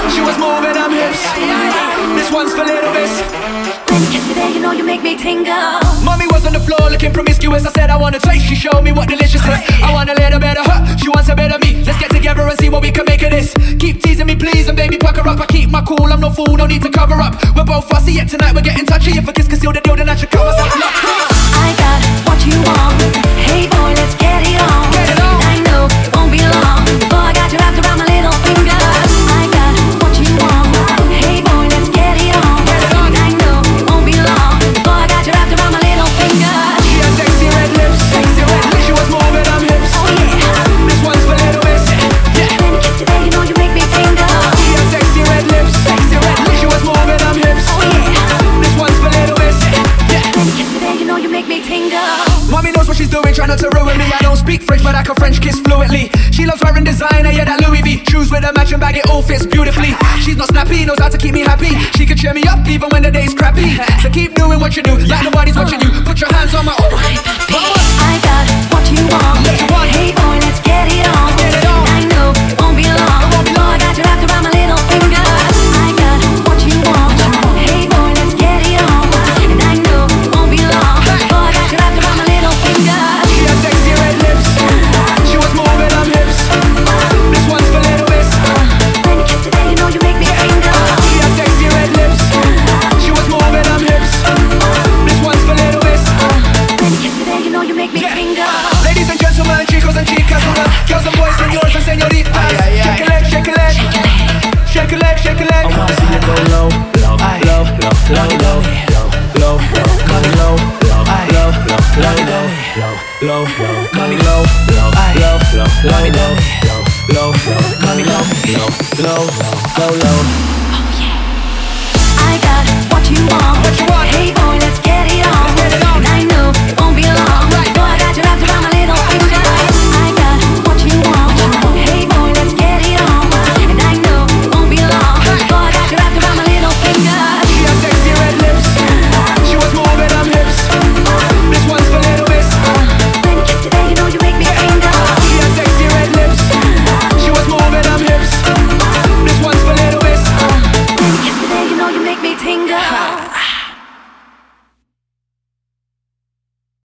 She was moving them hips. This one's for little miss. When you kiss me there, you know you make me tingle. Mommy was on the floor looking promiscuous. I said I want a taste. She showed me what delicious is. I want a little bit of her. She wants a bit of me. Let's get together and see what we can make of this. Keep teasing me please and baby pucker up. I keep my cool, I'm no fool, no need to cover up. We're both fussy yet tonight we're getting touchy. If a kiss conceal the deal then I should cut myself up. I got what you want. Hey boy, let's get it on. Get it on. I know it won't be long before I got you wrapped around my little finger. I got what you want. Hey boy, let's get it on. Get it on. I know it won't be long before I got you wrapped around my little finger. She had sexy red lips. Sexy red lips. She was moving them hips. Oh yeah. This one's for little miss. Yeah. When you kiss me there, you know you make me tingle. She had sexy red lips. Sexy red lips. She was moving them hips. Oh yeah. This one's for little miss. Yeah. When you kiss me there, you know you make me tingle. Mommy knows what she's doing, try not to ruin me. I don't speak French, but I can French kiss fluently. She loves wearing designer, yeah, that Louis V. Shoes with a matching bag, it all fits beautifully. She's not snappy, knows how to keep me happy. She can cheer me up even when the day's crappy. So keep doing what you do, like nobody's watching you. Put your hands on my I got what you want. What you want? Hey boy, let's get it on. Get it on. I know it won't be long. It won't be long. I got you wrapped around my little finger. I got what you want. Hey boy, let's get it on. And I know it won't be long. I got you wrapped around my little finger. She had sexy red lips. She was moving them hips. This one's for little miss. When you kiss me there, you know you make me tingle. She had sexy red lips. She was moving them hips. This one's for little miss. When you kiss me there, you know you make me tingle. Ladies and gentlemen, chicos and chicas, girls and boys, senores and senoritas. Shake a leg, shake a leg. Shake a leg, shake a leg. I wanna see you go low, low, low, low, low, low, low, money low, low, low, low, low, low, low, money low, low, low, low, money low, low, low, money low, low, low, low, low. I got what you want. What you want? Hey boy, let's get